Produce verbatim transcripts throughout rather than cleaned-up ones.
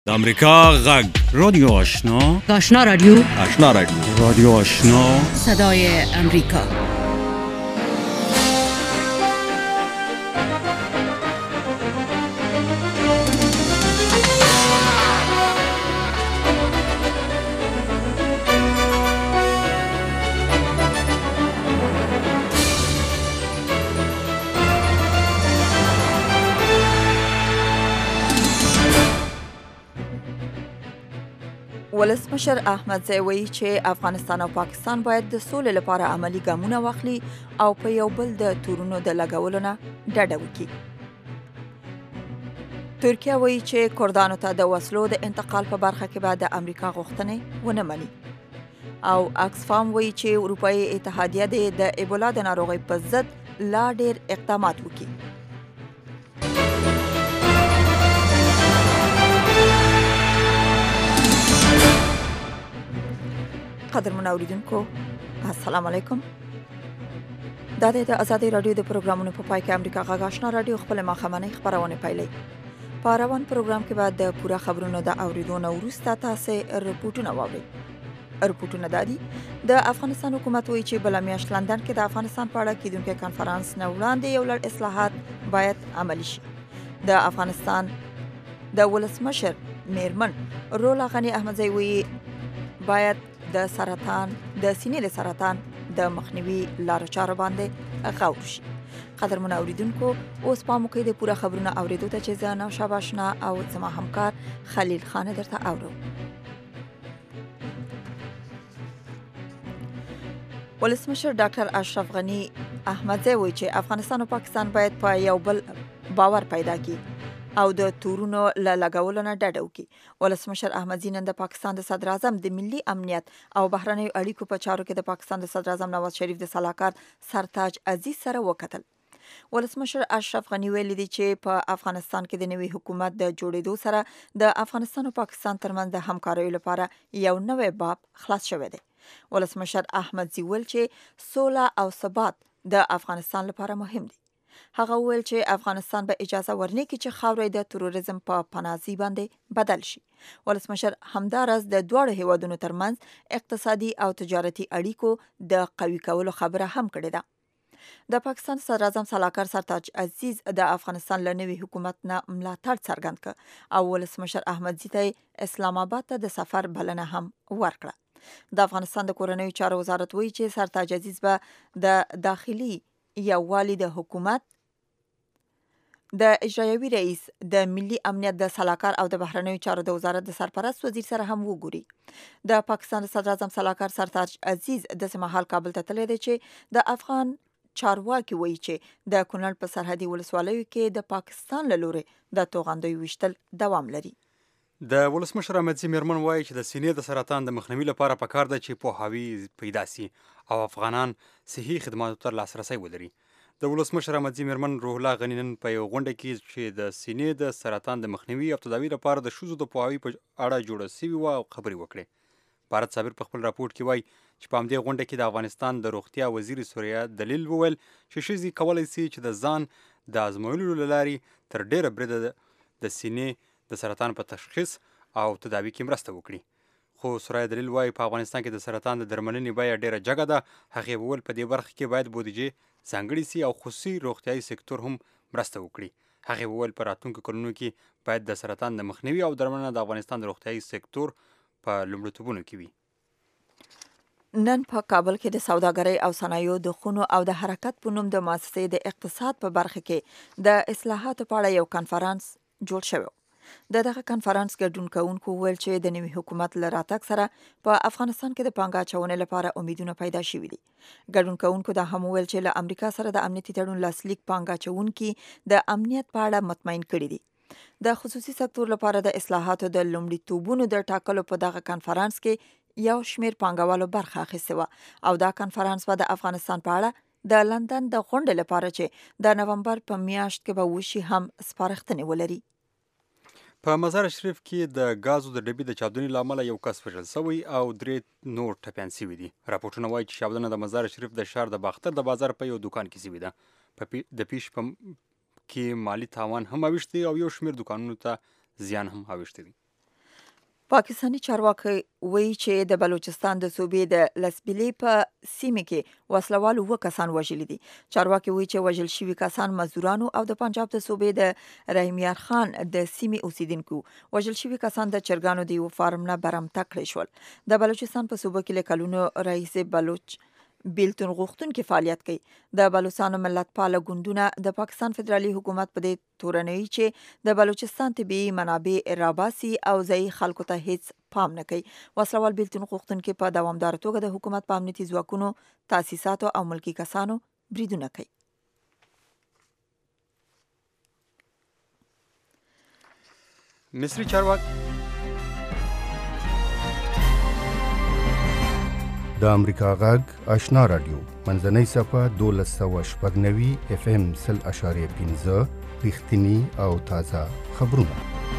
د امریکا غږ رادیو آشنا آشنا رادیو آشنا رادیو رادیو آشنا صدای امریکا. ولسمشر احمدزی وایي چې افغانستان او پاکستان باید د سولې لپاره عملی ګامونه واخلي او په یو بل د تورونو د لګولو نه ډډه وکړي. ترکیه وایي چې کردانو ته د وسلو د انتقال په برخه کې به د امریکا غوښتنې ونه مني. او اکسفام وایي چې اروپایي اتحادیه د ایبولا د ناروغۍ په ضد لا ډیر اقدامات وکړي. قدرمن اوریدونکو السلام علیکم. دا د آزادۍ رادیو د پروګرامونو په پای کې امریکا غږ آشنا رادیو خپل ماښامنۍ خپرونه پیلوي. په روان پروګرام کې به د پوره خبرونو د اوریدو نه وروسته تاسو رپورټونه واورئ. رپورټونه دادي د افغانستان حکومت وایي چې بل میاشت لندن کې د افغانستان په اړه کیدونکو کانفرنس نه وړاندې یو لړ اصلاحات باید عملي شي. د افغانستان د ولسمشر میرمن رولا غنی احمدزی وایي باید د سرطان د سینې د سرطان د مخنیوي لارو چارو باندې غور شي. قدرمن اوریدونکو اوس په موقع د پوره خبرونه اوریدو ته چې زه نوشابه آشنا او زما همکار خلیل خان درته اورو. ولسمشر ډاکټر اشرف غنی احمدزی وایي چې افغانستان او پاکستان باید په یو بل باور پیدا کړي او د تورونو له لګولو نه ډډه وکړي. ولسمشر احمدزي نن د پاکستان د صدر اعظم د ملي امنیت او بهرنیو اړیکو په چارو کې د پاکستان د صدر اعظم نواز شریف د سلاکار سرتاج عزیز سره وکتل. ولسمشر اشرف غنی ویلي دی چې په افغانستان کې د نوي حکومت د جوړېدو سره د افغانستان او پاکستان ترمنځ د همکاریو لپاره یو نوی باب خلاص شوی دی. ولسمشر احمدزي ویل چې سوله او ثبات د افغانستان لپاره مهم دی. هغه ویل چې افغانستان به اجازه ورنکړي چې خاورې د تروریزم په پناهځای باندې بدل شي. ولسمشر همدارس د دواړو هیوادونو ترمنځ اقتصادي او تجارتي اړیکو د قوي کولو خبره هم کړې ده. د پاکستان صدر اعظم سلاکار سرتاج عزیز د افغانستان له نوي حکومت نه ملاتړ څرګند کړ او ولسمشر احمدزي ته اسلام آباد ته د سفر بلنه هم ورکړه. د افغانستان د کورنیو چارو وزارت وایي چې سرتاج عزیز به د داخلي یووالي د حکومت د اجرایوي رئیس د ملي امنیت د سلاکار او د بهرنیو چارو د وزارت د سرپرست وزیر سره هم وګوري. د پاکستان صدر اعظم سلاکار سرتاج عزیز د سمحال کابل ته تللی دی چې د افغان چارواکي وایي چې د کونړ په سرحدي ولسوالیو کې د پاکستان له لوري د توغندیو ویشتل دوام لري. د ولسمشر احمدزي میرمن وایي چې د سینې د سرطان د مخنیوي لپاره پکار ده چې پوهاوی پیدا سي او افغانان صحي خدماتو ته لاسرسی ولري. د ولسمشر احمدزي میرمن روح الله غني نن په یو غونډه کې چې د سینې د سرطان د مخنیوي او تداوي لپاره د ښځو د پوهاوي په اړه جوړه سوي وه او خبرې وکړې. بھارت صابر په خپل راپورټ کې وایي چې په همدې غونډه کې د افغانستان د روغتیا وزیر سوریا دلیل وویل چې ښځې کولی سي چې د ځان د ازمویلو له لارې تر ډیره بریده د سینې د سرطان په تشخیص او تداوي کې مرسته وکړي. خو سوریا دلیل وایي په افغانستان کې د سرطان د درملنې بیه ډیره جګه ده. هغې وویل په دې برخه کې باید بودیجې ځانګړې سي او خصوصي روغتیایي سکتور هم مرسته وکړي. هغې وویل په راتلونکو کلونو کې باید د سرطان د مخنیوي او درملنه د افغانستان د روغتیایي سکتور په لومړیتوبونو کې وي. نن په کابل کې د سوداګرۍ او صنایعو د خونو او د حرکت په نوم د مؤسسې د اقتصاد په برخه کې د اصلاحاتو په اړه یو کنفرانس جوړ شوی. د دغه کنفرانس ګډون کوونکو ویل چې د نوي حکومت له راتګ سره په افغانستان کې د پانګه اچونې لپاره امیدونه پیدا شوي دي. ګډون کوونکو دا هم ویل چې له امریکا سره د امنیتي تړون لاسلیک پانګه اچونکي د امنیت په اړه مطمئن کړي دي. د خصوصي سکتور لپاره د اصلاحاتو د لومړیتوبونو د ټاکلو په دغه کنفرانس کې یو شمیر پانګوالو برخه اخیستې وه او دا کنفرانس به د افغانستان په اړه د لندن د غونډې لپاره چې د نومبر په میاشت کې به وشي هم سپارښتنې ولري. په مزار شریف کې د غازو د ډبې د چاودنې له امله یو کس وژل شوی او درې نور ټپیان شوي دي. راپورټونه وایي چې چاودنه د مزار شریف د ښار د باختر د بازار په یو دوکان کې شوې ده. د پیش په کې مالی تاوان هم اوښتی او یو شمیر دوکانونو ته زیان هم اوښتی دی. پاکستاني چارواکي وایي چې د بلوچستان د صوبې د لسبیلې په سیمه کې وسلوالو اووه کسان وژلي دي. چارواکي وایي چې وژل شوي کسان مزدورانو او د پنجاب د صوبې د رحیم یار خان د سیمې اوسیدونکو. وژل شوي کسان د چرګانو د یو فارم نه برمته کړی شول. د بلوچستان په صوبه کې له کلونو راهیسې بلوچ بیلتون غوښتونکي فعالیت کوي. د بلوچستان ملت پاله ګوندونه د پاکستان فدرالي حکومت په دې تورنوي چې د بلوچستان طبیعي منابع راباسي او ځایي خلکو ته هیڅ پام نه کوي. وسلوال بیلتون غوښتونکي په دوامداره توګه د حکومت په امنیتي ځواکونو، تاسیساتو او ملکي کسانو بریدونه کوي. مصری چارواکي د امریکا غږ آشنا رادیو منځنۍ صفه دولس سوه شپږ نوي اف ام سل اشاریه پنځه رښتیني او تازه خبرونه.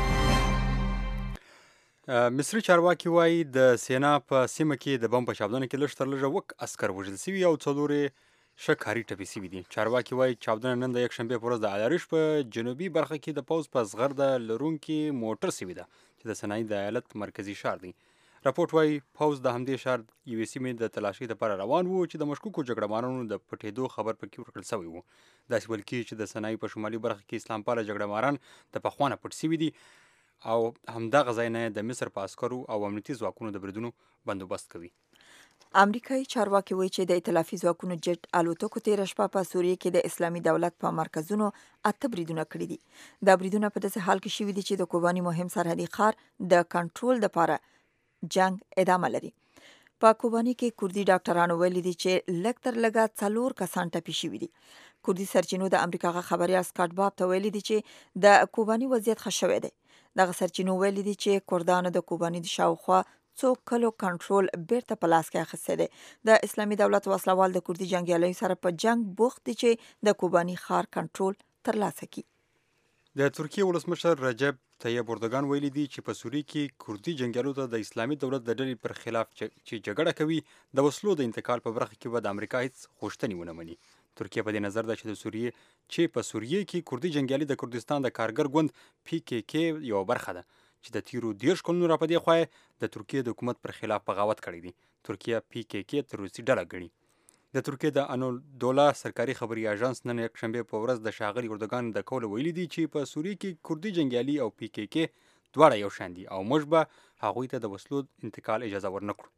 مصری چارواکي وایي د سینا په سیمه کې د بم په چاودنه کې لږ تر لږه وک عسکر وژل شوي او څلور یې ښه کاري ټپي شوي دي. چارواکي وایي چاودنه نن د یکشنبې په ورځ د الاریش په جنوبي برخه کې د پوځ په زغرده لرونکي موټر شوې ده چې د سنایي د ایالت مرکزي ښار دی. راپورټ وایي پوځ د همدې ښار یوې سیمې د تلاشۍ لپاره روان وو چې د مشکوکو جګړه مارانو د پټېدو خبر پکې ورکړل شوی وو. داسې ویل کېږي چې د سنایي په شمالي برخه کې اسلام پاله جګړه ماران د پخوا نه پټ شوي دي او همدغه ځای نه د مصر په عسکرو او امنیتي ځواکونو د بریدونو بندوبست کوي. امریکایي چارواکي وایي چې د ائتلافي ځواکونو جټ الوتکو تېره شپه په سوریه کې د اسلامي دولت په مرکزونو اته بریدونه کړي دي. دا بریدونه په داسې حال کې شوي دي چې د کوباني مهم سرحدي ښار د کنټرول لپاره جنگ ادامه لري. په کوباني کې کوردي ډاکټرانو ویلي دي چې لږ تر لږه څلور کسان ټپي شوي دي. کوردي سرچینو د امریکا غا خبريال سکاټ باب ته ویلي دي چې د کوباني وضعیت ښه شوی دی. دغه سرچینو ویلي دي چې کوردانو د کوباني د شاوخوا څو کلو کنټرول بیرته په لاس کې اخیستی دی. د اسلامي دولت وسلوال د کوردي جنګیالیو سره په جنگ بوخت دي چې د کوباني ښار کنټرول ترلاسه کړي. د ترکیه ولسمشر رجب طیب اردوګان ویلي دي چې په سوریه کې کوردي جنګیالو ته د اسلامي دولت د ډلې پر خلاف چې جګړه کوي د وسلو د انتقال په برخه کې به د امریکا هیڅ غوښتنې ونه مني. ترکیه په دې نظر ده چې د سوریه چې په سوریه کې کوردي جنګیالي د کردستان د کارګر ګوند پی کې کې یو برخه ده چې د تیرو دیرش کلونو را په دې خوا د ترکیه د حکومت پر خلاف بغاوت کړی دی. ترکیه پی کې کې تروریستي ډله ګڼي. د ترکیه د انادولا سرکاري خبري اژانس نن یکشنبه په ورځ د ښاغلي اردوګان د قول ویلي دي چې په سوریه کې کوردي جنګیالي او پی کې کې دواړه یو شان دي او موږ به هغوی ته د وسلو انتقال اجازه ورنکړو.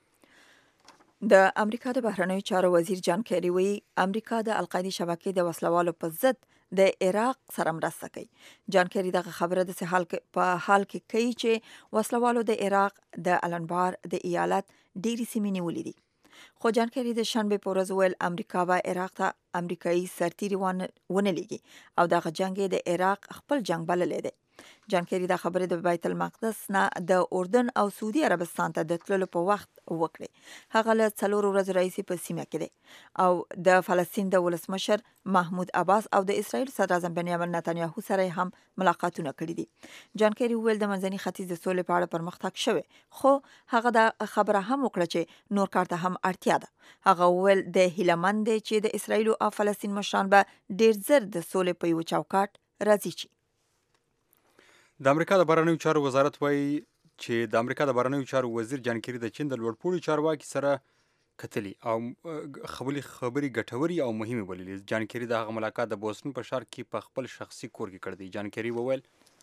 د امریکا د بهرنیو چارو وزیر جان کیری وایي امریکا د القاعده شبکې د وسلوالو په ضد د عراق سره مرسته کوي. جان کیری دغه خبره د حال په حال کې کوي چې وسلوالو د عراق د الانبار د ایالت ډېری سیمې نیولې دي. خو جان کیری د شنبه په ورځ ویل امریکا به عراق ته امریکایي سرتیري ونه لېږي او دغه جنگ د عراق خپل جنگ بللی دی. جان کیری دا خبره د بیت المقدس نه د اردن او سعودي عربستان ته د تللو په وخت وکړي. هغه له څلورو ورځو راهیسې په سیمه کې دی او د فلسطین د ولسمشر محمود عباس او د اسرائیل صدر اعظم بنیامین نتانیاهو سره هم ملاقاتونه کړي دي. جان کیری ویل د منځني ختیځ د سولې په اړه پرمختګ شوی خو هغه دا خبره هم وکړه چې نور کار ته هم اړتیا ده. هغه ویل د هیلمند دی چې د اسرائیل او فلسطین مشران به ډیر زر د سولې په یو چوکاټ راځي. شي د امریکا د بهرنیو چارو وزارت وایي چې د امریکا د بهرنیو چارو وزیر جان کیری د چین د لوړپوړي چارواکي سره کتلي او خبري خبري ګټوري او مهمه بللي. جان کیری د هغه ملاقات د بوسټن په ښار کې په خپل شخصي کور کې کړی دی. جان کیری وویل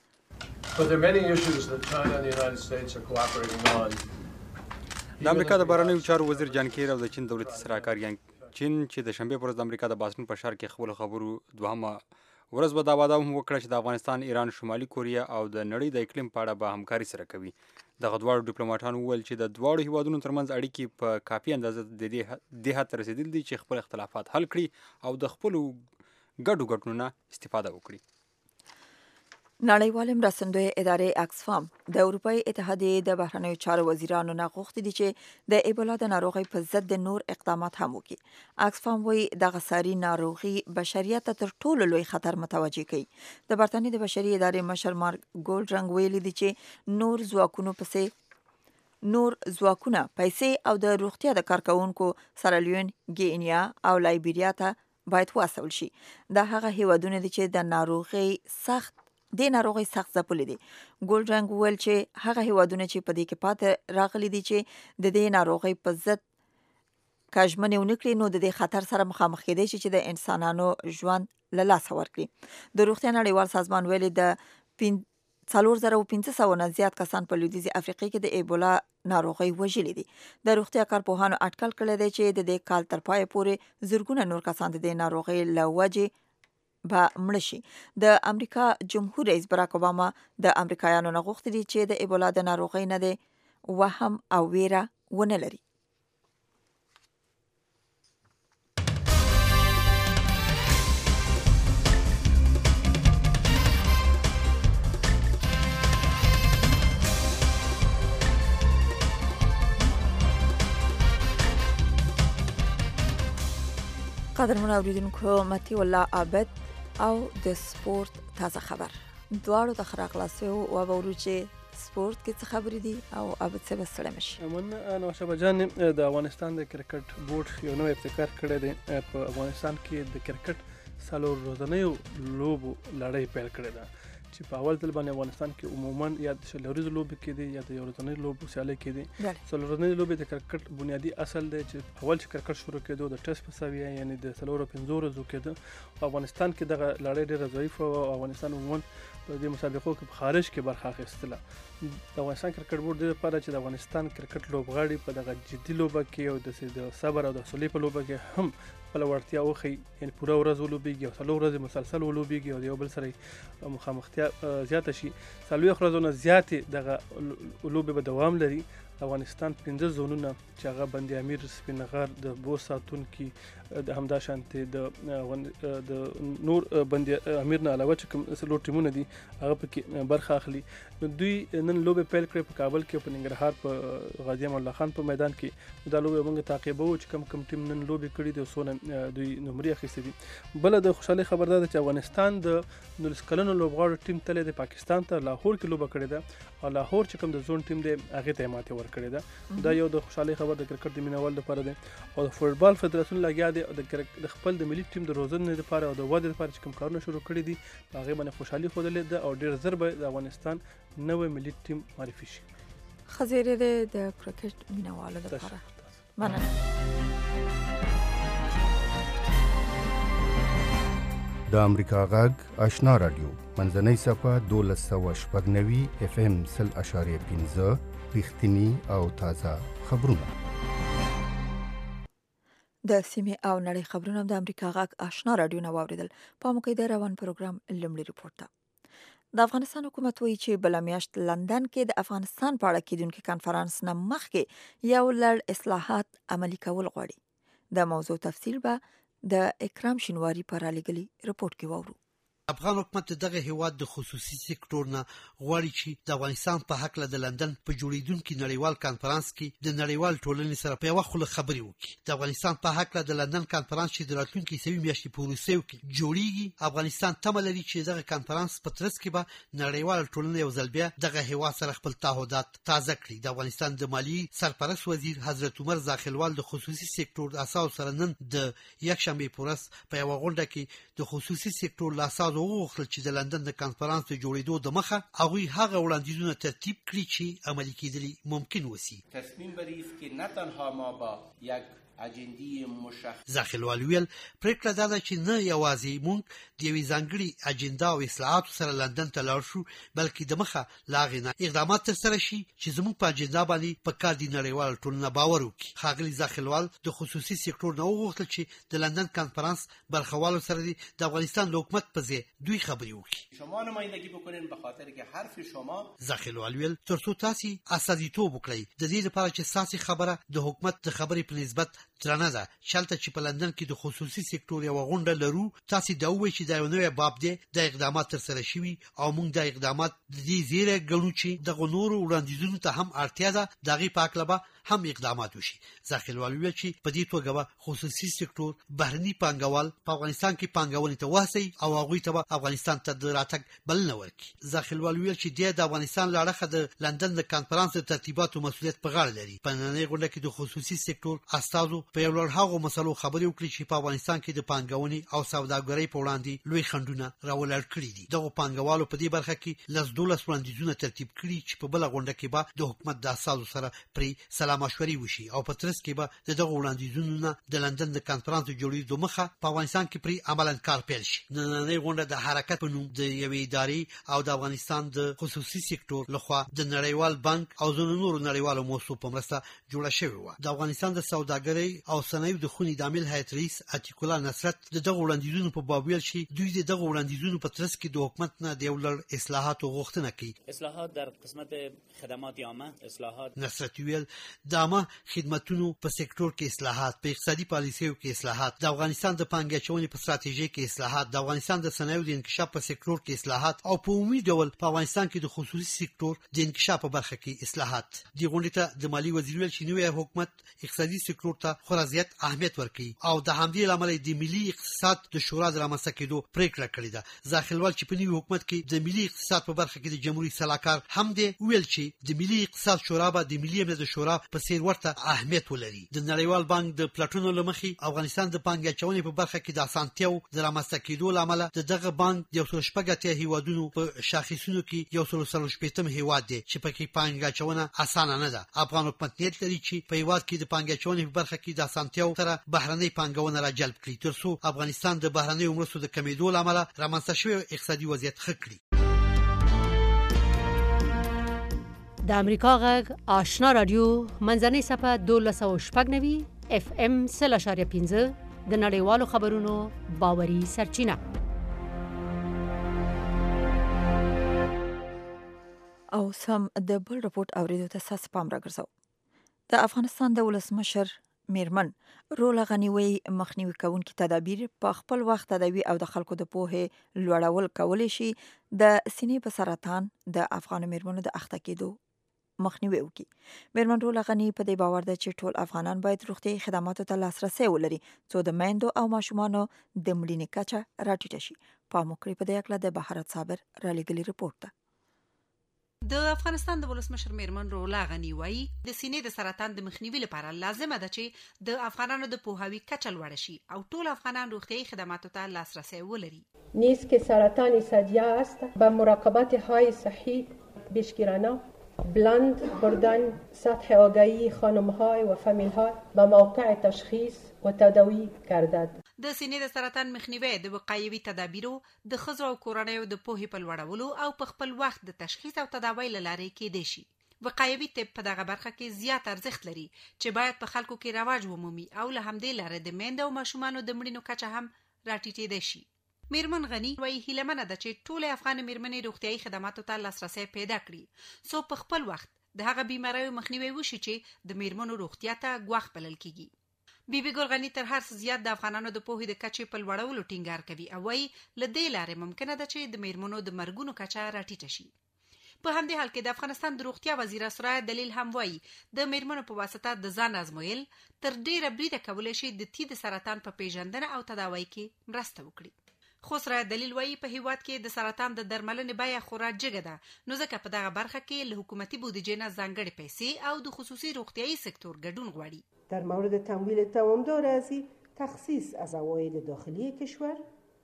د امریکا د بهرنیو چارو وزیر جان کیری او د چین دولتي سلاکار یانګ چین چې د شنبه پر ورځ د امریکا د بوسټن په ښار کې خپل خبرو دوهمه ورځ به دا وعده هم وکړه چې د افغانستان، ایران، شمالي کوریا او د نړۍ د اقلیم په اړه به همکاري سره کوي. دغه دواړو ډیپلوماټانو وویل چې د دواړو هیوادونو ترمنځ اړیکې په کافي اندازه د دې حد ته رسېدلي دي چې خپل اختلافات حل کړي او د خپلو ګډو ګټو نه استفاده وکړي. نړیوال مرستندوی ادارې اکسفام د اروپای اتحادیې د بهرنیو چارو وزیرانو نه غوښتي دي چې د ایبولا د ناروغۍ په ضد د نور اقدامات هم وکړي. اکسفام وایي دغه ساري ناروغي بشریت ته تر ټولو لوی خطر متوجه کوي. د برتانیې د بشري ادارې مشر مارک ګولډرنګ ویلي دي چې نور ځواکونو پسې نور ځواکونه پیسې او د روغتیا د کارکونکو سرلیون، ګینیا او لایبیریا ته باید واستول شي. دا هغه هیوادونه دي چې د ناروغۍ سخت د ناروغي سخت ځپلې دي. ګولډرنګ وویل چې هغه هیوادونه چې په دې کې پاتې راغلي دي چې د دې ناروغي په ضد کاژمنې ونه کړي نو د دې خطر سره مخامخ کېدای شي چې د انسانانو ژوند له لاسه ورکړي. د روغتیا نړیوال سازمان ویلي د څلور زره او پنځه سوه نه زیات کسان په لویدیځې افریقا کې د ایبولا ناروغي وژلي دي. د روغتیا کارپوهانو اټکل کړی دی چې د دې کال تر پایه پورې زرګونه نور کسان د دې ناروغي له وجې به مړه شي. د امریکا جمهور رئیس براک اوباما د امریکایانو نه غوښتي دي چې د ایبولا د ناروغۍ نه د وهم او ویره ونه لري. قدرمن اوریدونکو، متی الله عابد او د سپورت تازه خبر دواړو د خراق لاسو او ورو چې سپورت کې څه خبرې دي او عابد څه بسړه مشي. من نو شبجان د افغانستان د کرکټ بورډ یو نوې ابتکار کړی دی. په افغانستان کې د کرکټ څلور ورځنیو لوبو لړۍ پیل کړې ده چې په اول ځل باندې افغانستان کې عموما یا د شلوريز لوبې کې دي یا د یو ورځنۍ لوبو سیالۍ کې دي. څلور ورځنۍ لوبې د کرکټ بنیادی اصل دی چې اول چې کرکټ شروع کېدو د ټیسټ په سویه یعنی د څلور پنځو ورځو کې ده. افغانستان کې دغه لړۍ ډېره ضعیفه او افغانستان عموما په دې مسابقو کې په خارج کې برخه اخیستله. د افغانستان کرکټ بورډ د لپاره چې د افغانستان کرکټ لوبغاړي په دغه جدي لوبه کې او د صبر او د حوصلې په لوبه کې هم خپل ورتیا وخی، یعنی پوره ورځ ولوبېږي او څلور ورځې مسلسل ولوبېږي او یو بل سره مخامختیا زیاته شي. څلوېښت ورځو نه زیاتې دغه لوبې به دوام لري. افغانستان پنځه زونونه چې هغه بند امیر، سپین غر، د بو ساتونکي، د همدا شانتي د د نور بند امیر نه علاوه چې کوم څلور ټیمونه دي هغه پکې برخه اخلي. دوی نن لوبې پیل کړې په کابل کې، په ننګرهار، په غازی امان الله خان په میدان کې. دا لوبې موږ تعقیبوو چې کوم کوم ټیم نن لوبې کړې دي او څونه دوی نمرې اخیستې دي. بل د خوشحالي خبر ده چې افغانستان د نولس کلنو لوبغاړو ټیم تللی د پاکستان ته لاهور کې لوبه کړې ده او لاهور چې کوم د زون ټیم دی هغه ته ماته ورکړې ده. دا یو د خوشحالي خبر د کرکټ د مینوال لپاره ده. او د فوټبال فدراسیون لګیا دی د خپل د ملي ټیم د روزنې لپاره او د وده لپاره چې کوم کارونه شروع کړي دي هغه باندې خوشحالي خوده ده او ډیر زر به د افغانستان نوې ملي ټیم معرفي شي. خزیره ده د کرکټ مینوال لپاره. مننه. د امریکا غږ آشنا رادیو منځنۍ صفه دولس سوه شپږ نوي اف ام سل اشاریه پنځه رښتینی او تازه خبرونه. د سیمې او نړۍ خبرونه د امریکا غږ آشنا رادیو نه واوریدل. په موقع د روان پروګرام لمړي ریپورت ته د افغانستان حکومت وایي چې بل میاشت لندن کې د افغانستان په اړه کېدونکي کانفرنس نه مخکې یو لړ اصلاحات عملي کول غواړي. د موضوع تفصیل به د اکرام شینواری پر لګلي رپورت کې وورو. افغان حکومت دغه هیواد د خصوصي سکتور نه غواړي چې د افغانستان په حق له د لندن په جوړیدونکو نړیوال کانفرنس کې د نړیوال ټولنې سره په یوه خوله خبرې وکړي. د افغانستان په حق له د لندن کانفرنس چې د راتلونکي سوي میاشتې په وروستیو کې جوړیږي، افغانستان تمه لري چې دغه کانفرنس په ترڅ کې به نړیوال ټولنه یو ځل بیا دغه هیواد سره خپل تعهدات تازه کړي. د افغانستان د مالیې سرپرست وزیر حضرت عمر زاخیلوال د خصوصي سکتور اساس سره نن د یکشنبه په ورځ په یوه غونډه کې د خصوصي سکتور لاساز وغوښتل چې د لندن د کانفرنس د جوړېدو د مخه هغوی هغه وړاندیزونه ترتیب کړي چې عملي کېدلی ممکن وسی. تصمیم بریف که نه تنها ما با یک اجندی مشخص زاخیلوال ویل پریکړه دا ده چې نه یوازې موږ د یوې ځانګړې اجنډا او اصلاحاتو سره لندن ته لاړ شو، بلکې د مخه لا هغې نه اقدامات ترسره شي چې زموږ په اجنډا باندې په کار د نړیواله ټولنه باور وکړي. ښاغلي زاخیلوال د خصوصي سکتور نه وغوښتل چې د لندن کانفرنس برخوالو سره د افغانستان د حکومت په ځای دوی خبرې وکړي. شما نمایندگی بکنین به خاطر که حرف شما زاخیلوال ویل تر څو تاسو استازیتوب وکړئ د دې لپاره چې تاسو خبره د حکومت د خبرې په نسبت درنه ده. چلته چې په لندن کې د خصوصي سکتور یو غونډه لرو، تاسو دا وایي چې دا یو نوی باب دی، د اقدامات تر سره شوي او موږ د اقدامات د دې زیره ګڼو چې د نورو وړاندیزونو ته هم اړتیا ده. د هغې په هکله به هم اقدامات وشي. ځاخیلوال ویل چې په دې توګه خصوصي سکتور بهرني پانګوال په افغانستان کې پانګونې ته وهڅوي او هغوی ته افغانستان ته د راتګ بلنه ورکړي. ځاخیلوال ویل چې د افغانستان له اړخه د لندن د کانفرانس د ترتیباتو مسؤلیت په غاړه لري. په نننۍ غونډه کې د خصوصي سکتور استازو په یو لړ هغو مسلو خبرې وکړې چې په افغانستان کې د پانګونې او سوداګرۍ په وړاندې لوی خنډونه راولړ کړي دي. دغو پانګوالو په دې برخه کې لس دولس وړاندیزونه ترتیب کړي چې په بله غونډه کې به د حکومت د استازو سره پرې سلا مشورې وشي او په ترڅ کې به د دغو وړاندیزونو نه د لندن د کانفرانس د جوړېدو مخه په افغانستان کې پرې عملاً کار پیل شي. نننۍ غونډه د حرکت په نوم د یوې ادارې او د افغانستان د خصوصي سکتور لخوا د نړیوال بانک او ځینو نورو نړیوالو موسسو په مرسته جوړه شوې وه. د افغانستان د سوداګرۍ او صنایعو د خونې د عامل هیئت رئیس عتیق الله نصرت د دغو وړاندیزونو په باب ویل چې دوی د دغو وړاندیزونو په ترڅ کې د حکومت نه د یو لړ اصلاحاتو غوښتنه کوي. اصلاحات در قسمت خدمات عامه، اصلاحات نصرت ویل د عامه خدماتونو په سکتور کې اصلاحات، په اقتصادي پالیسیو کې اصلاحات، د افغانستان د پانګې اچونې په ستراتیژۍ کې اصلاحات، د افغانستان د صنایعو د انکشاف په سکتور کې اصلاحات او په عمومي ډول په افغانستان کې د خصوصي سکتور د انکشاف په برخه کې اصلاحات. د غونډې ته د مالی وزیر ویل چې نوی حکومت اقتصادي سکتور ته خورا زیات اهمیت ورکوي او د همدې له امله د ملي اقتصاد د شورا د رامنځته کېدو پریکړه کړې ده. ځاخیلوال چې په نوي حکومت کې د ملي اقتصاد په برخه کې د جمهوریت سلاکار هم دی ویل چې د ملي اقتصاد شورا به د ملي امنیت شورا په څیر ورته اهمیت ولري. د نړیوال بانک د پلاټونو له مخې افغانستان د پانګې اچونې په برخه کې د اسانتیاو د رامنځته کېدو له امله د دغه بانک د یو سل شپږ اتیا هیوادونو په شاخصونو کې یو سل څلور شپېتم هیواد دی چې پکې پانګې اچونه اسانه نه ده. افغان حکومت نیت لري چې په هیواد کې د پانګې اچونې په برخه کې د اسانتیاو سره بهرنۍ پانګونه را جلب کړي تر څو افغانستان د بهرنیو مرستو د کمیدو له امله رامنځته شوی اقتصادي وضعیت ښه کړي. د امریکا غږ آشنا رادیو منځنۍ صفحه دولس سوه شپږ نوي اف ام سل اشاریه پنځه د نړیوالو خبرونو باوري سرچینه. او سم د بل رپورټ اوریدو ته ساس پام راګرځاو. د افغانستان د ولسمشر میرمن رولا غنی وی مخنیوي کوونکي تدابیر په خپل وخت تداوی او د خلکو د پوهې لوړول کولای شي د سینې په سرطان د افغان میرمنو د اخته کېدو مخنیوي وکړي. میرمن رولا غنی په دې باور ده چې ټول افغانان باید روغتیايي خدماتو ته لاسرسی ولري څو د میندو او ماشومانو د مړینې کچه راټیټه شي. پام وکړئ په دې اړه د بهارت صابر رالیږلي رپورټ ته. د افغانستان د ولسمشر میرمن رولا غنی وایي د سینې د سرطان د مخنیوي لپاره لازمه ده چې د افغانانو د پوهاوي کچه لوړه شي او ټول افغانان روغتیايي خدماتو ته لاسرسی ولري. نیز که سرطان ثدیه است با مراقبت های صحی پیشگیرانه بلند بردن سطح آگاهی خانم‌ها و فامیل‌ها به موقع تشخیص و تداوی گردد. د سینې د سرطان مخنیوي د وقایوي تدابیرو د ښځو او کورنیو د پوهې په لوړولو او په خپل وخت د تشخیص او تداوی له لارې کېدای شي. وقایوي طب په دغه برخه کې زیات ارزښت لري چې باید په خلکو کې رواج ومومي او له همدې لارې د میندو او ماشومانو د مړینو کچه هم راټیټېدای شي. میرمن غنی وایي هیلهمنه ده چې ټول افغان میرمنې روغتیايي خدماتو ته لاسرسی پیدا کړي څو په خپل وخت د هغه بیماریو مخنیوي وشي چې د میرمنو روغتیا ته ګواښ بلل کیږي. بیبي ګل غنی تر هر څه زیات د افغانانو د پوهې د کچې په لوړولو ټینګار کوي او وایي له دې لارې ممکنه ده چې د میرمنو د مرګونو کچه راټیټه شي. په همدې حال کې د افغانستان د روغتیا وزیر اسرا دلیل هم وایي د میرمنو په واسطه د ځان ازمویل تر ډیره بریده کولای شي د تي د سرطان په پیژندنه او تداوی کې مرسته وکړي. خو سره دلیل وایي په هیواد کې د سرطان د درملنې بیه خورا جګه ده نو ځکه په دغه برخه کې له حکومتي بودیجې نه ځانګړې پیسې او د خصوصي روغتیايي سکتور ګډون غواړي. در مورد تمویل توامدار ازی تخصیص از عواید داخلی کشور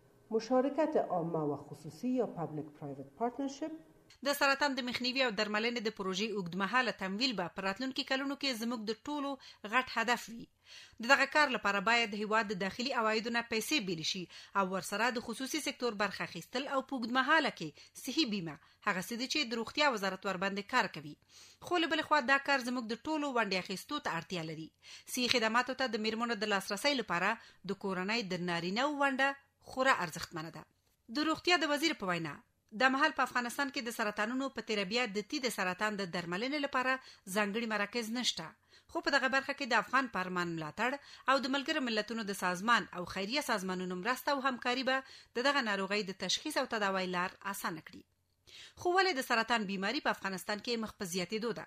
مشارکت عامه و خصوصي یا پابلیک پرایویت پارتنرشپ د سرطان د مخنیوي او درملنې د پروژې اوږدمهاله تمویل به په راتلونکي کلونو کې زموږ د ټولو غټ هدف وي. دغه کار لپاره باید هیواد د داخلي عوایدو نه پیسې بیل شي او ورسره د خصوصي سکتور برخه اخیستل او په اوږدمهاله کې صحي بیمه هغه څه دي چې د روغتیا وزارت ورباندې کار کوي. خو له بلې خوا دا کار زموږ د ټولو ونډې اخیستو ته اړتیا لري. صحي خدماتو ته د میرمنو د لاسرسي لپاره د کورنۍ د نارینه ونډه خورا ارزښتمنه ده. د روغتیا د وزیر په وینا د مهال په افغانستان کې د سرطانونو په تیربیا د تی د سرطان د درملنې لپاره ځانګړي مراکز نشته. خو په دغه برخه کې د افغان پارلمان ملاتړ او د ملګرو ملتونو د سازمان او خیریه سازمانونو مرسته او همکاري به دغه ناروغي د تشخیص او تداوی لار اسانه کړي. خو ولې د سرطان بیماری په افغانستان کې مخ په زیاتېدو ده؟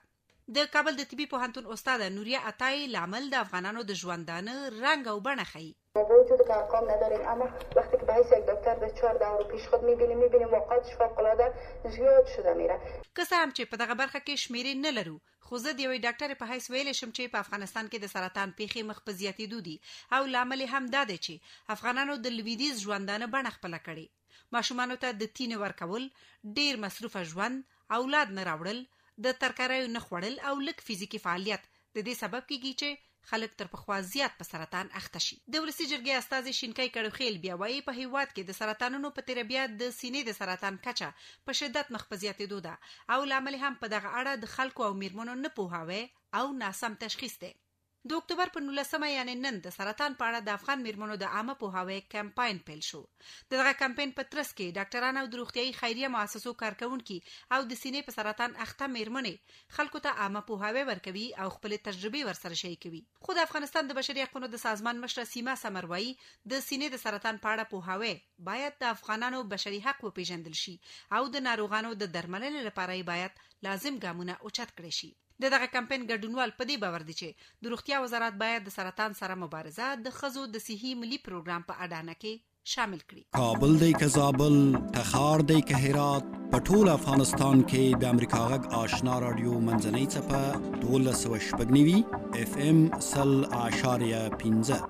د کابل د طبي پوهنتون استاد نوریه عطای لامل د افغانانو د ژوندانه رنگ او بڼه ښیي. با وجود که ارقام نداریم، اما وقتی که به حیث یک دکتر در چهار دور پیش خود میبینیم میبینیم موقعاتش فوق‌العاده زیاد شده میره. که څه هم چې په دغه برخه کې شمیرې نه لرو، خو زه د یوې ډاکټرې په حیث ویلی شم چې په افغانستان کې د سرطان پیښې مخ په زیاتېدو دي او لامل هم دا دی چې افغانانو د لویدیځ ژوندانه بڼه خپله کړې. ماشومانو ته د تینې ورکول، ډیر مصروفه ژوند، اولاد نه راوړل، د ترکاریو نه خوړل او لږ فزیکي فعالیت د دې سبب کیږي چې خلک تر پخوا زیات په سرطان اخته شي. د ولسي جرګې استازي شینکای کړوخیل بیا وایي په هیواد کې د سرطانونو په تیره بیا د سینې د سرطان کچه په شدت مخ په زیاتېدو ده او لامل هم په دغه اړه د خلکو او میرمنو نه پوهاوی او ناسم تشخیص دی. د اکتوبر په نولسمه یعنی نن د سرطان په اړه د افغان میرمنو د عامه پوهاوی کمپاین پیل شو. دغه کمپاین په ترڅ کې ډاکټران او د روغتیايي خیریه مؤسسو کارکونکي او د سینې په سرطان اخته میرمنې خلکو ته عامه پوهاوی ورکوي او خپل تجربې ورسره شریکوي. خو د افغانستان د بشري حقوقو د سازمان مشره سیما سمر وایي د سینې د سرطان په اړه پوهاوی باید د افغانانو بشري حق وپیژندل شي او د ناروغانو د درملنې لپاره باید لازم ګامونه اوچت کړي شي. د دغه کمپاین ګډونوال په دې باور دي چې د روغتیا وزارت باید د سرطان سره مبارزه د ښځو د صحي ملي پروګرام په اډانه کې شامل کړي. کابل دی که زابل، تخار دی که هرات، په ټول افغانستان کې د امریکا غږ آشنا رادیو منځنۍ څپه دولس سوه شپږ نوي اف ام سل اعشاریه پنځه.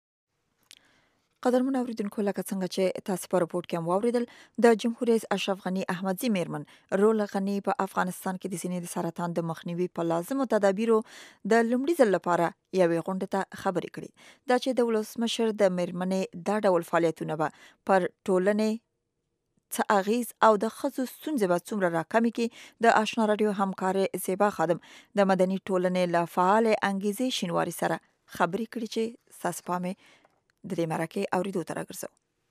قدرمن اوریدونکو، لکه څنګه چې تاسو په راپورټ کې هم واوریدل، د جمهور رئیس اشرف غنی احمدزي میرمن رول غنی په افغانستان کې د سینې د سرطان د مخنیوي په لازمو تدابیرو د لومړي ځل لپاره یوې غونډې ته خبرې کړې. دا چې د ولسمشر د میرمنې دا ډول فعالیتونه به پر ټولنې څه اغیز او د ښځو ستونزې به څومره راکمې کړي. د آشنا راډیو همکارې زیبا خادم د مدني ټولنې له فعال انګیزې شینواري سره خبرې کړي چې ستاسو پام د دې مرکې اوریدو ته راګرځو.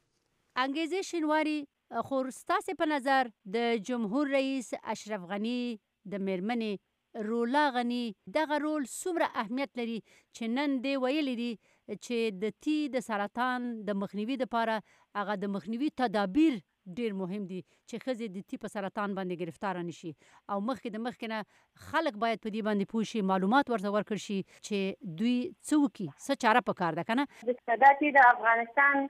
انګیزې شینواري، خو ستاسو په نظر د جمهور رئیس اشرف غنی د میرمنې رولا غنی دغه رول څومره اهمیت لري چې نن دی ویلي دي چې د تی د سرطان د مخنیوي لپاره هغه د مخنیوي تدابیر ډیر مهم دي چې ښځې د تی په سرطان باندې گرفتار نشي او مخکې د مخکې نه خلک باید په دې باندې پوه شي، معلومات ورته ورکړي شي چې دوی څه وکړي، څه چاره پکار ده. کنه دا چې د افغانستان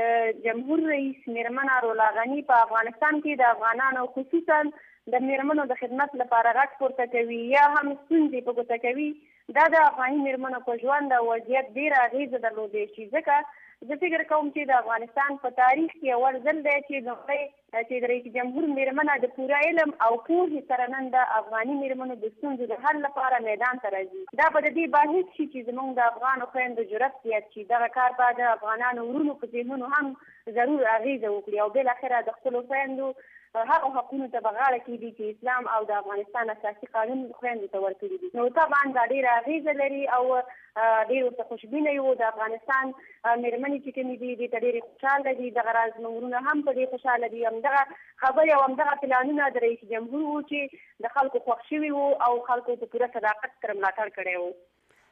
د جمهور رئیس میرمن رولا غنی په افغانستان کې د افغانانو خصوصا د میرمنو د خدمت لپاره غږ پورته کوي یا هم ستونزې په ګوته کوي، دا د افغاني میرمنو په ژوند او وضعیت ډېره اغېزه درلودی شي. ځکه زه فکر کوم چې د افغانستان په تاریخ کې اول ځل دی چې لومړی چې د رئیس جمهور میرمنه د پوره علم او پوهې سره نن د افغاني میرمنو د ستونزو د حل لپاره میدان ته راځي. دا به د دې باعث شي چې زموږ د افغانو خویندو جرأت زیات شي. دغه کار به د افغانانو ورونو په ذهنونو هم ضرور اغېزه وکړي او بالاخره د خپلو خویندو هغه حقونو ته به غاړه کېږدي چې اسلام او د افغانستان اساسي قانون خویندو ته ورکړي دي. نو طبعا دا ډېره اغېزه لري او ډېر ورته خوشبینه یو. د افغانستان میرمنې چې کومې دي دې ته ډېرې خوشحاله دي. دغه راز زموږ ورونه هم په دې خوشحاله دي. همدغه خبرې او همدغه پلانونه د رئیس جمهور وو چې د خلکو خوښ شوي وو او خلکو په پوره صداقت سره ملاتړ کړی وو.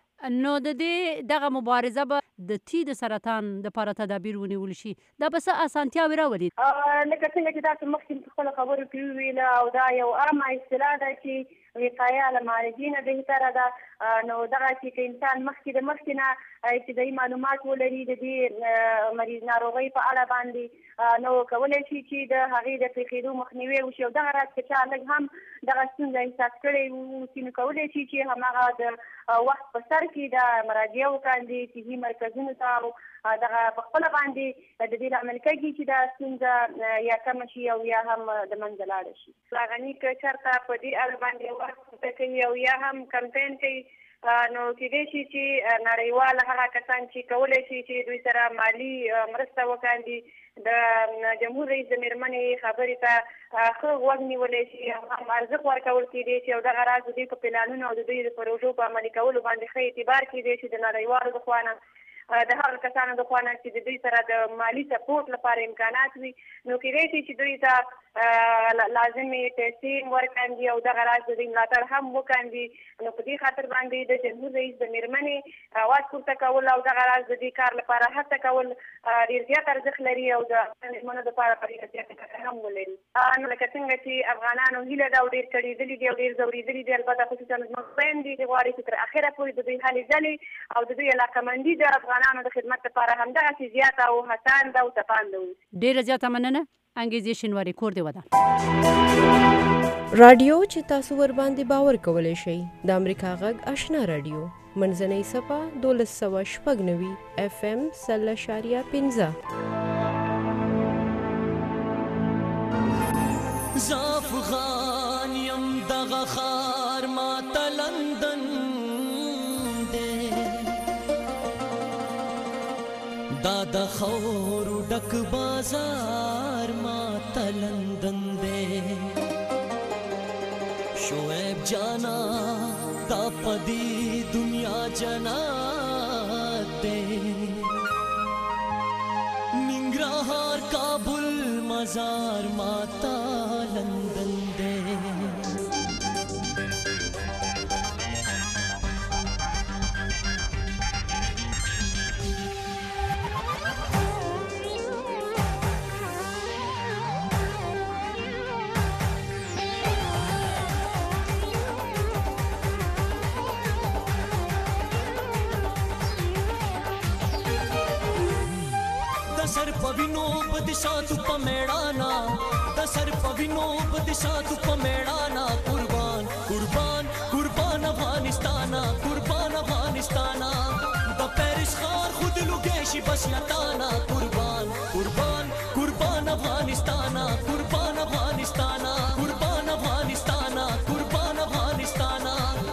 نو د دې دغه مبارزه به د تی د سرطان لپاره تدابیر ونیول شي، دا به څه اسانتیاوې راولي؟ لکه څنګه چې تاسو مخکې په خپلو خبرو کې وویله او دا یو عامه اصطلاح ده چې وقایه له معالجې نه بهتره ده. نو دغه چې که انسان مخکې د مخکې نه ابتدایي معلومات ولري د دې مریض ناروغۍ په اړه باندې، نو کولی شي چې د هغې د پېښېدو مخنیوی وشي. او دغه راز که چا لږ هم دغه ستونزه احساس کړی واوسي نو کولی شي چې هماغه د وخت په سر کې د مراجعه وکاندي صحي مرکزونو ته او دغه په خپله باندې د دې لامل کېږي چې دا ستونزه یا کمه شي او یا هم د منځه لاړه شي. غني که چېرته په دې اړه باندې وخت پورته کوي او یا هم کمپین کوي، نو کېدای شي چې نړیوال هغه کسان چې کولی شي چې دوی سره مالي مرسته وکاندي، د جمهور رئیس د میرمنې خبرې ته ښه غوږ نیولی شي او هم ارزښت ورکول کېدای شي او دغه راز د دوی په پلانونو او د دوی د پروژو په عملي کولو باندې ښه اعتبار کېدای شي د نړیوالو د خوا نه. د هغه کسانو د خوا نه چې د دوی سره د مالي سپورټ لپاره امکانات وي نو کېدای شي چې دوی ته لازمې پیسې ورکاندي او دغه راز د دوی ملاتړ هم وکاندي. نو په دې خاطر باندې د جمهور رئیس د مېرمنې اواز پورته کول او دغه راز د دې کار لپاره هڅه کول ډېر زیات ارزښت لري او د مېرمنو دپاره په ډېره زیاته ګټه هم ولري. نو لکه څنګه چې افغانانو هیله ده او ډېر کړېدلي دي او ډېر ځورېدلي دي، البته خصوصا زموږ خویندې غواړي چې تر اخره پورې د دوی هلې ځلې او د دوی علاقمندي د افغانانو د خدمت لپاره همدغسې زیاته او هڅانده او تپانده اوسي. ډېره زیاته مننه. انګیزې شینواري کور دې وده. رادیو چې تاسو ور باندې باور کولی شئ د امریکا غږ آشنا رادیو منځنۍ صفه دولس سوه شپږ نوي اف ام سل اشاریه پنځه. زافغان یم دغه خار ماته لندن دی، دا د خورو ډک بازار ماته لندن دی. شعیب جانا دا پدی دنیا جنات دی، ننګرهار کابل مزار ماتا لندن دی. सर पविनो बदिशा तू पमेड़ाना, द सर पविनो बदिशा तू पमेड़ाना. कुर्बान कुर्बान कुर्बान अफगानिस्ताना, कुर्बान अफगानिस्ताना. द पेरिस खार खुद लुगेशी बस यताना. कुर्बान कुर्बान कुर्बान अफगानिस्ताना, कुर्बान अफगानिस्ताना, कुर्बान अफगानिस्ताना, कुर्बान अफगानिस्ताना.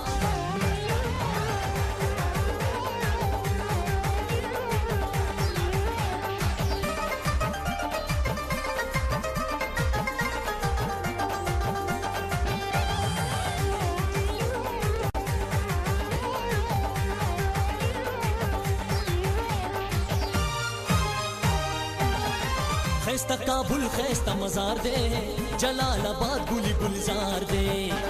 खैस्ता काबुल खैस्ता मजार दे, जलालाबाद गुली गुलजार दे.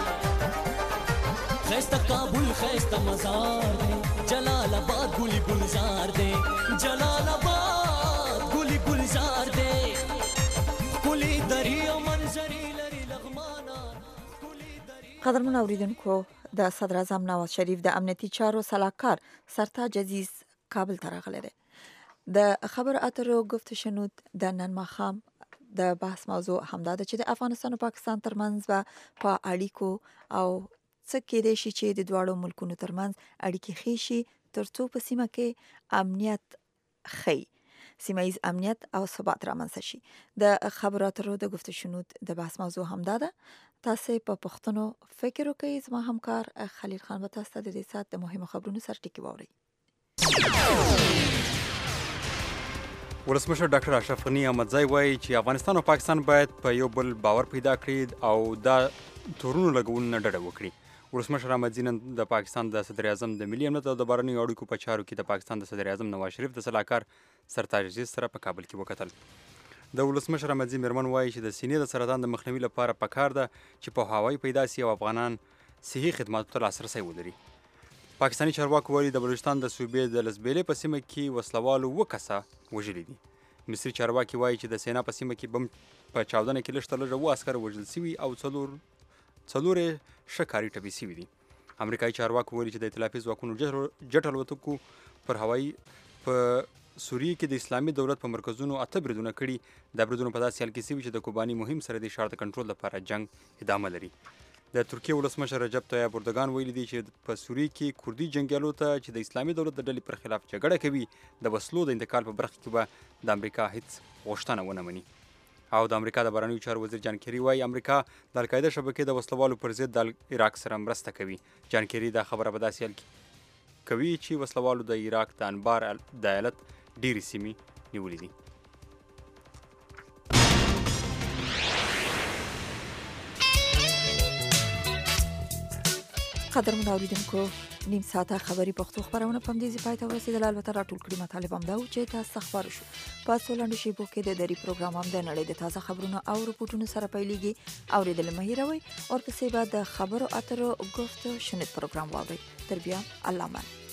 खैस्ता काबुल खैस्ता मजार दे, जलालाबाद गुली गुलजार दे. जलालाबाद गुली गुलजार दे. कुली दरिया मंजरी लरी लغمانا. قدرمن اوریدونکو، د صدر اعظم نواز شریف د امنیتي چارو سلاکار سرتاج عزیز کابل ته راغلی دی. د خبر اترو گفت شنود د نن ماښام د بحث موضوع همدا ده چې د افغانستان او پاکستان ترمنځ به په اړیکو او څه کېدای شي چې د دواړو ملکونو ترمنځ اړیکې ښې شي تر څو په سیمه کې امنیت ښه سیمه ییز امنیت او ثبات رامنځته شي. د خبر اترو د گفت شنود د بحث موضوع همدا ده. تاسو په پښتنو فکر وکړئ. زما همکار خلیل خان به تاسو ته د دې ساعت د مهمو خبرونو سر ټکي واورئ. ولسمشر ډاکټر اشرف غنی احمدزی وایي چې افغانستان او پاکستان باید په یو بل باور پیدا کړي او دا تورونو لګولو نه ډډه وکړي. ولسمشر احمدزی نن د پاکستان د صدر اعظم د ملي امنیت او د بهرنیو اړیکو په چارو کې د پاکستان د صدر اعظم نواز شریف د سلاکار سرتاج عزیز سره په کابل کې وکتل. د ولسمشر احمدزی میرمن وایي چې د سینې د سرطان د مخنیوي لپاره پکار ده چې پوهاوی پیدا سي او افغانان صحي خدماتو ته لاسرسی ولري. پاکستاني چارواکو وایي د بلوچستان د صوبې د لسبیلې په سیمه کې وسلوالو اووه کسه وژلي دي. مصري چارواکي وایي چې د سینا په سیمه کې بم په چاودنه کې لږ تر لږه اووه عسکر وژل سوي او څلور څلور یې ښه کاري ټپي سوي دي. امریکایي چارواکو ویلي چې د ائتلافي ځواکونو جټ الوتکو پر هوایي په سوریې کې د اسلامي دولت په مرکزونو اته بریدونه کړي. دا بریدونه په داسې حال کې سوي چې د کوباني مهم سره د اشار د کنټرول لپاره جنگ ادامه لري. د ترکیې ولسمشر رجب طیب اردوغان ویلي دی چې په سوریې کې کوردي جنګیالو ته چې د اسلامي دولت د ډلې پر خلاف جګړه کوي د وسلو د انتقال په برخه کې به د امریکا هیڅ غوښتنه ونه مني. او د امریکا د بهرنیو چارو وزیر جان کیری وایي امریکا د القاعده شبکې د وسلوالو پر ضد د عراق سره مرسته کوي. جان کیری دا خبره په داسې حال کې کوي چې وسلوالو د عراق د انبار د ایالت ډېرې سیمې نیولې دي. قدرمن اوریدونکو نیم ساعته خبری پښتو خبرونه په دې ځای ته ورسېدل. البته راټول کړي مطالب هم دا و چې تاسو خبر شو په سولند شیبو کې د دری پروګرام هم د نړۍ د تازه خبرونو او رپورټونو سره پیلېږي. اوریدل مه هېروئ او پسې به د خبرو اترو گفت و شنید پروګرام واورئ. تر بیا الله مان.